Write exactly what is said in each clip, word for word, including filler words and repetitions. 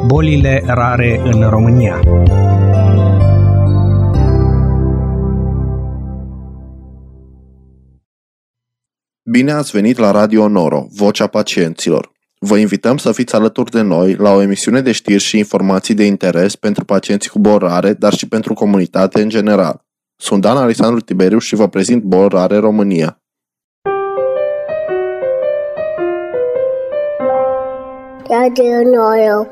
Bolile rare în România. Bine ați venit la Radio Noro, Vocea Pacienților. Vă invităm să fiți alături de noi la o emisiune de știri și informații de interes pentru pacienții cu boli rare, dar și pentru comunitate în general. Sunt Dan Alexandru Tiberiu și vă prezint Boli Rare România. Radio Noro.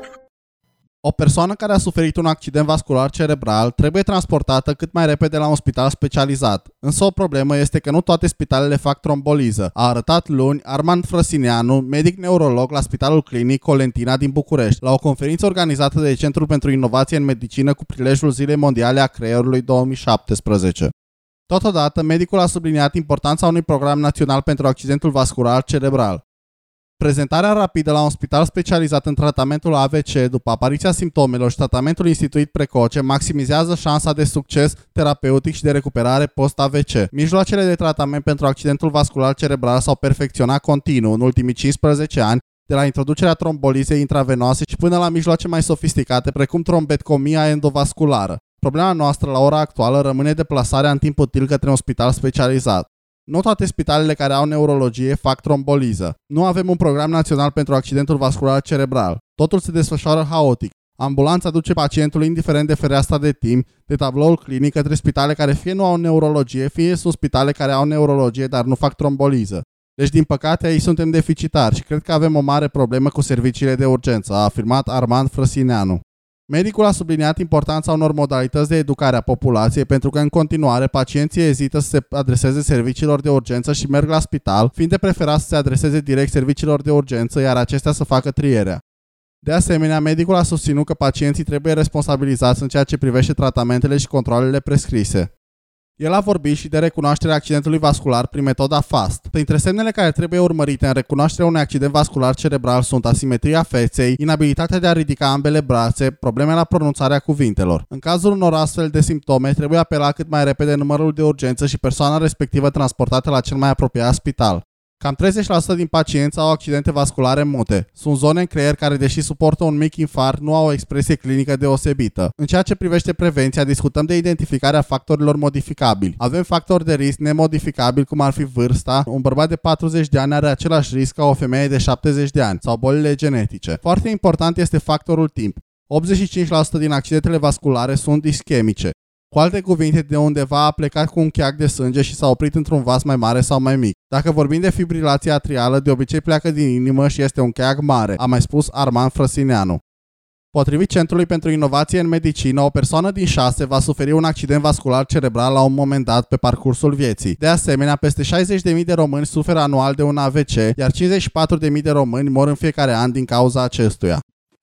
O persoană care a suferit un accident vascular cerebral trebuie transportată cât mai repede la un spital specializat. Însă o problemă este că nu toate spitalele fac tromboliză, a arătat luni Armand Frăsineanu, medic neurolog la Spitalul Clinic Colentina din București, la o conferință organizată de Centrul pentru Inovație în Medicină cu prilejul Zilei Mondiale a Creierului două mii șaptesprezece. Totodată, medicul a subliniat importanța unui program național pentru accidentul vascular cerebral. Prezentarea rapidă la un spital specializat în tratamentul A V C după apariția simptomelor și tratamentul instituit precoce maximizează șansa de succes terapeutic și de recuperare post-A V C. Mijloacele de tratament pentru accidentul vascular cerebral s-au perfecționat continuu în ultimii cincisprezece ani, de la introducerea trombolizei intravenoase și până la mijloace mai sofisticate, precum trombectomia endovasculară. Problema noastră la ora actuală rămâne deplasarea în timp util către un spital specializat. Nu toate spitalele care au neurologie fac tromboliză. Nu avem un program național pentru accidentul vascular cerebral. Totul se desfășoară haotic. Ambulanța duce pacientul indiferent de fereastra de timp, de tabloul clinic, către spitale care fie nu au neurologie, fie sunt spitale care au neurologie, dar nu fac tromboliză. Deci, din păcate, aici suntem deficitari și cred că avem o mare problemă cu serviciile de urgență, a afirmat Armand Frăsineanu. Medicul a subliniat importanța unor modalități de educare a populației pentru că în continuare pacienții ezită să se adreseze serviciilor de urgență și merg la spital, fiind de preferat să se adreseze direct serviciilor de urgență, iar acestea să facă trierea. De asemenea, medicul a susținut că pacienții trebuie responsabilizați în ceea ce privește tratamentele și controalele prescrise. El a vorbit și de recunoașterea accidentului vascular prin metoda FAST. Printre semnele care trebuie urmărite în recunoașterea unui accident vascular cerebral sunt asimetria feței, inabilitatea de a ridica ambele brațe, probleme la pronunțarea cuvintelor. În cazul unor astfel de simptome, trebuie apelat cât mai repede numărul de urgență și persoana respectivă transportată la cel mai apropiat spital. Cam treizeci la sută din pacienți au accidente vasculare mute. Sunt zone în creier care, deși suportă un mic infart, nu au o expresie clinică deosebită. În ceea ce privește prevenția, discutăm de identificarea factorilor modificabili. Avem factori de risc nemodificabili, cum ar fi vârsta. Un bărbat de patruzeci de ani are același risc ca o femeie de șaptezeci de ani sau bolile genetice. Foarte important este factorul timp. optzeci și cinci la sută din accidentele vasculare sunt ischemice. Cu alte cuvinte, de undeva a plecat cu un cheac de sânge și s-a oprit într-un vas mai mare sau mai mic. Dacă vorbim de fibrilație atrială, de obicei pleacă din inimă și este un cheac mare, a mai spus Armand Frăsineanu. Potrivit Centrului pentru Inovație în Medicină, o persoană din șase va suferi un accident vascular cerebral la un moment dat pe parcursul vieții. De asemenea, peste șaizeci de mii de români suferă anual de un A V C, iar cincizeci și patru de mii de români mor în fiecare an din cauza acestuia.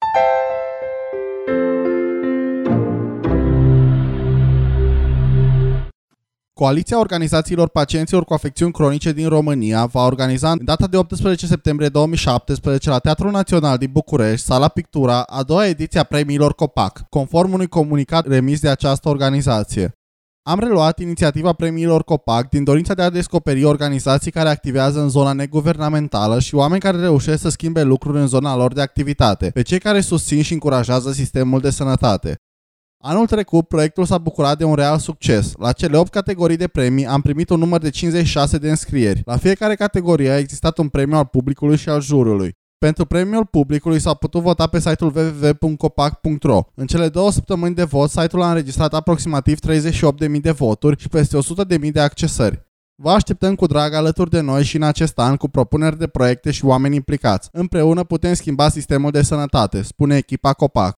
Coaliția Organizațiilor Pacienților cu Afecțiuni Cronice din România va organiza în data de optsprezece septembrie două mii șaptesprezece la Teatrul Național din București, Sala Pictura, a doua ediție a premiilor COPAC, conform unui comunicat remis de această organizație. Am reluat inițiativa premiilor COPAC din dorința de a descoperi organizații care activează în zona neguvernamentală și oameni care reușesc să schimbe lucruri în zona lor de activitate, pe cei care susțin și încurajează sistemul de sănătate. Anul trecut, proiectul s-a bucurat de un real succes. La cele opt categorii de premii am primit un număr de cincizeci și șase de înscrieri. La fiecare categorie a existat un premiu al publicului și al jurului. Pentru premiul publicului s-a putut vota pe site-ul w w w punct copac punct r o. În cele două săptămâni de vot, site-ul a înregistrat aproximativ treizeci și opt de mii de voturi și peste o sută de mii de accesări. Vă așteptăm cu drag alături de noi și în acest an cu propuneri de proiecte și oameni implicați. Împreună putem schimba sistemul de sănătate, spune echipa COPAC.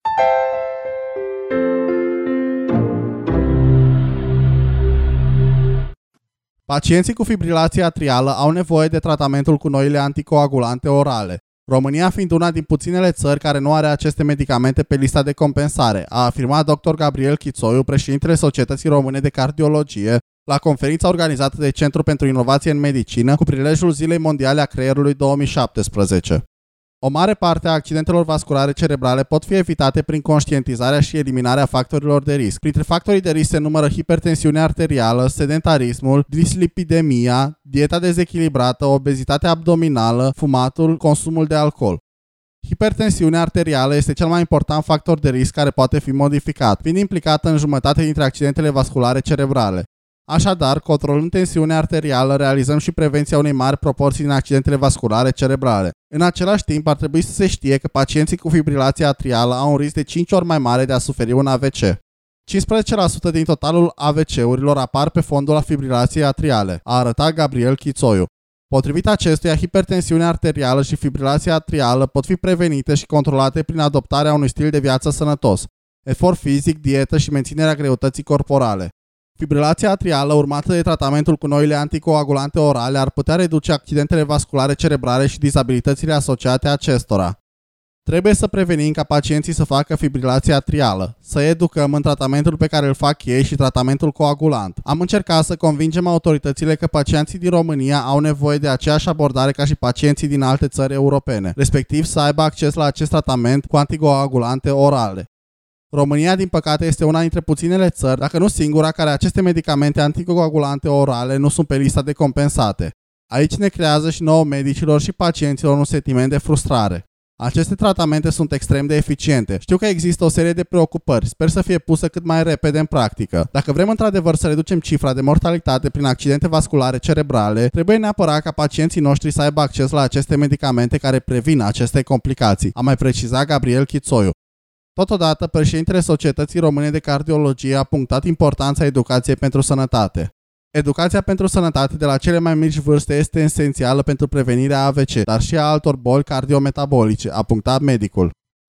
Pacienții cu fibrilație atrială au nevoie de tratamentul cu noile anticoagulante orale. România fiind una din puținele țări care nu are aceste medicamente pe lista de compensare, a afirmat doctor Gabriel Chițoiu, președintele Societății Române de Cardiologie, la conferința organizată de Centrul pentru Inovație în Medicină cu prilejul Zilei Mondiale a Creierului două mii șaptesprezece. O mare parte a accidentelor vasculare cerebrale pot fi evitate prin conștientizarea și eliminarea factorilor de risc. Printre factorii de risc se numără hipertensiunea arterială, sedentarismul, dislipidemia, dieta dezechilibrată, obezitatea abdominală, fumatul, consumul de alcool. Hipertensiunea arterială este cel mai important factor de risc care poate fi modificat, fiind implicată în jumătate dintre accidentele vasculare cerebrale. Așadar, controlând tensiunea arterială, realizăm și prevenția unei mari proporții din accidentele vasculare cerebrale. În același timp, ar trebui să se știe că pacienții cu fibrilație atrială au un risc de cinci ori mai mare de a suferi un A V C. cincisprezece la sută din totalul A V C-urilor apar pe fondul fibrilației atriale, a arătat Gabriel Chițoiu. Potrivit acestuia, hipertensiunea arterială și fibrilația atrială pot fi prevenite și controlate prin adoptarea unui stil de viață sănătos, efort fizic, dietă și menținerea greutății corporale. Fibrilația atrială, urmată de tratamentul cu noile anticoagulante orale, ar putea reduce accidentele vasculare cerebrale și dizabilitățile asociate acestora. Trebuie să prevenim ca pacienții să facă fibrilație atrială, să educăm în tratamentul pe care îl fac ei și tratamentul coagulant. Am încercat să convingem autoritățile că pacienții din România au nevoie de aceeași abordare ca și pacienții din alte țări europene, respectiv să aibă acces la acest tratament cu anticoagulante orale. România, din păcate, este una dintre puținele țări, dacă nu singura, care aceste medicamente anticoagulante orale nu sunt pe lista de compensate. Aici ne creează și nouă medicilor și pacienților un sentiment de frustrare. Aceste tratamente sunt extrem de eficiente. Știu că există o serie de preocupări, sper să fie pusă cât mai repede în practică. Dacă vrem într-adevăr să reducem cifra de mortalitate prin accidente vasculare cerebrale, trebuie neapărat ca pacienții noștri să aibă acces la aceste medicamente care previn aceste complicații, a mai precizat Gabriel Chițoiu. Totodată, președintele Societății Române de Cardiologie a punctat importanța educației pentru sănătate. Educația pentru sănătate de la cele mai mici vârste este esențială pentru prevenirea A V C, dar și a altor boli cardiometabolice, a punctat medicul.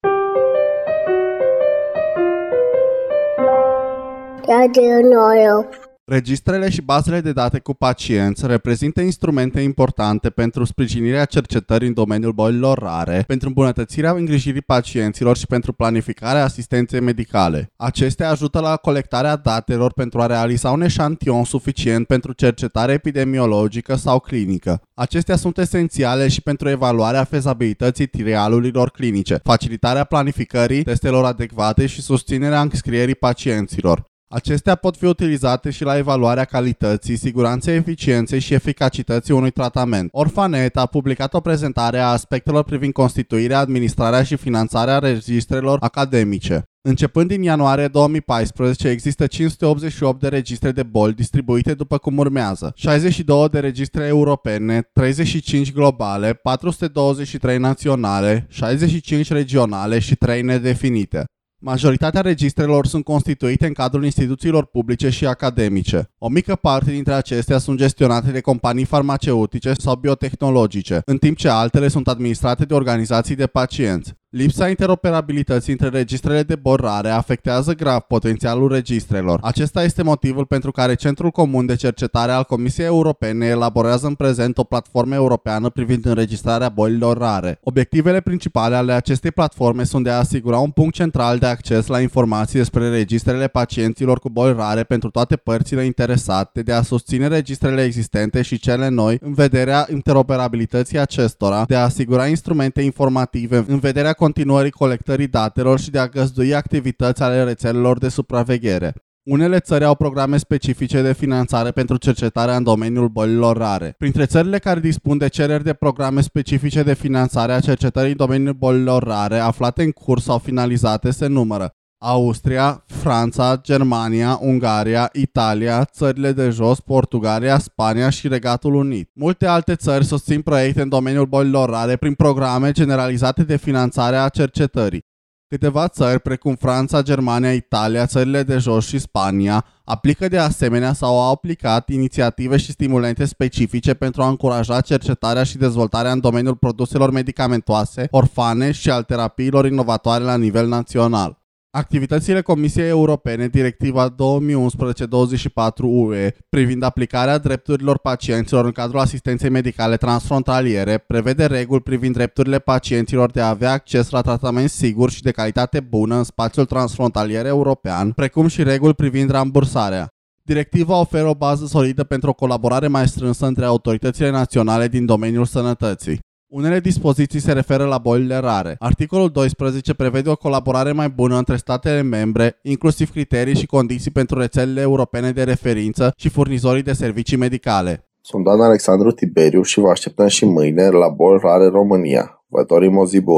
Radio Noro. Registrele și bazele de date cu pacienți reprezintă instrumente importante pentru sprijinirea cercetării în domeniul bolilor rare, pentru îmbunătățirea îngrijirii pacienților și pentru planificarea asistenței medicale. Acestea ajută la colectarea datelor pentru a realiza un eșantion suficient pentru cercetare epidemiologică sau clinică. Acestea sunt esențiale și pentru evaluarea fezabilității trialurilor clinice, facilitarea planificării testelor adecvate și susținerea înscrierii pacienților. Acestea pot fi utilizate și la evaluarea calității, siguranței, eficienței și eficacității unui tratament. Orfanet a publicat o prezentare a aspectelor privind constituirea, administrarea și finanțarea registrelor academice. Începând din ianuarie două mii paisprezece, există cinci sute optzeci și opt de registre de boli distribuite după cum urmează: șaizeci și două de registre europene, treizeci și cinci globale, patru sute douăzeci și trei naționale, șaizeci și cinci regionale și trei nedefinite. Majoritatea registrelor sunt constituite în cadrul instituțiilor publice și academice. O mică parte dintre acestea sunt gestionate de companii farmaceutice sau biotehnologice, în timp ce altele sunt administrate de organizații de pacienți. Lipsa interoperabilității între registrele de boli rare afectează grav potențialul registrelor. Acesta este motivul pentru care Centrul Comun de Cercetare al Comisiei Europene elaborează în prezent o platformă europeană privind înregistrarea bolilor rare. Obiectivele principale ale acestei platforme sunt de a asigura un punct central de acces la informații despre registrele pacienților cu boli rare pentru toate părțile interesate, de a susține registrele existente și cele noi în vederea interoperabilității acestora, de a asigura instrumente informative în vederea continuării colectării datelor și de a găzdui activități ale rețelelor de supraveghere. Unele țări au programe specifice de finanțare pentru cercetarea în domeniul bolilor rare. Printre țările care dispun de cereri de programe specifice de finanțare a cercetării în domeniul bolilor rare aflate în curs sau finalizate se numără Austria, Franța, Germania, Ungaria, Italia, țările de jos, Portugalia, Spania și Regatul Unit. Multe alte țări susțin proiecte în domeniul bolilor rare prin programe generalizate de finanțare a cercetării. Câteva țări, precum Franța, Germania, Italia, țările de jos și Spania, aplică de asemenea sau au aplicat inițiative și stimulente specifice pentru a încuraja cercetarea și dezvoltarea în domeniul produselor medicamentoase, orfane și al terapiilor inovatoare la nivel național. Activitățile Comisiei Europene, Directiva două mii unsprezece douăzeci și patru U E, privind aplicarea drepturilor pacienților în cadrul asistenței medicale transfrontaliere, prevede reguli privind drepturile pacienților de a avea acces la tratament sigur și de calitate bună în spațiul transfrontalier european, precum și reguli privind rambursarea. Directiva oferă o bază solidă pentru o colaborare mai strânsă între autoritățile naționale din domeniul sănătății. Unele dispoziții se referă la bolile rare. Articolul doisprezece prevede o colaborare mai bună între statele membre, inclusiv criterii și condiții pentru rețelele europene de referință și furnizorii de servicii medicale. Sunt Dan Alexandru Tiberiu și vă așteptăm și mâine la Boli Rare România. Vă dorim o zi bună!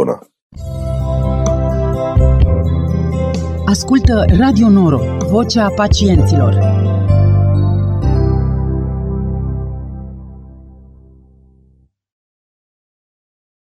Ascultă Radio Noro, vocea pacienților.